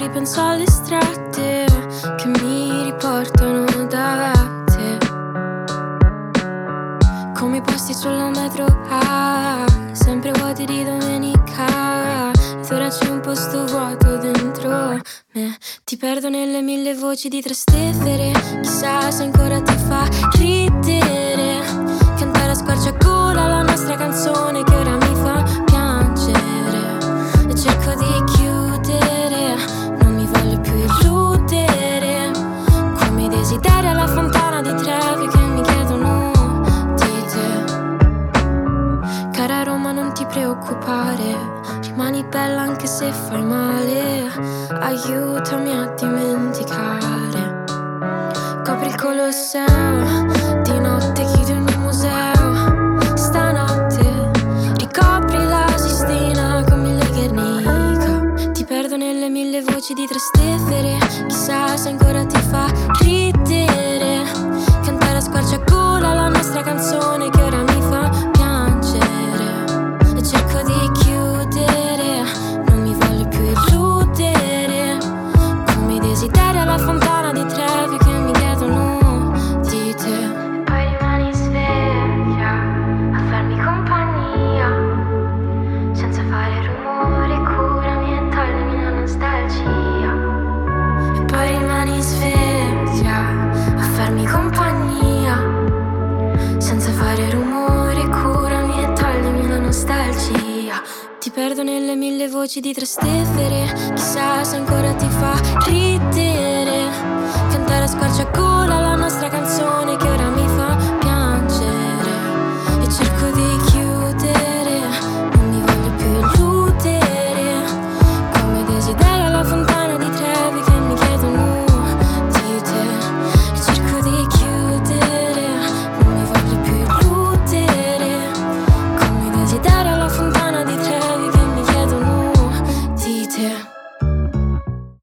ripenso alle strade che mi riportano da te, come i posti sulla metro A, sempre vuoti di domenica. Ed ora c'è un posto vuoto dentro me. Ti perdo nelle mille voci di Trastevere. Chissà se ancora ti fa ridere cantare a squarciagola la nostra canzone che ora mi fa piangere. E cerco di chiudere, non mi voglio più illudere, come i desideri alla fontana di Trevi che mi chiedono di te. Cara Roma, non ti preoccupare, rimani bella anche se fai male. Aiutami a dimenticare. Copri il Colosseo, di notte chiudi ogni museo. Stanotte ricopri la Sistina con mille Guernica. Ti perdo nelle mille voci di Trastevere. Chissà se ancora ti fa ridere cantare a squarciagola la nostra canzone che ora mi fa piangere. E cerco di chiudere, non mi voglio più illudere, come i desideri alla fontana di Trevi che mi chiedono di te. Poi rimani sveglia a farmi compagnia, senza fare rumore, curami e toglimi la nostalgia. E poi rimani sveglia a farmi compagnia, senza fare rumore, curami e toglimi la nostalgia. Ti perdo nelle mille voci di Trastevere. Chissà se ancora ti fa ridere cantare a squarciagola la nostra canzone che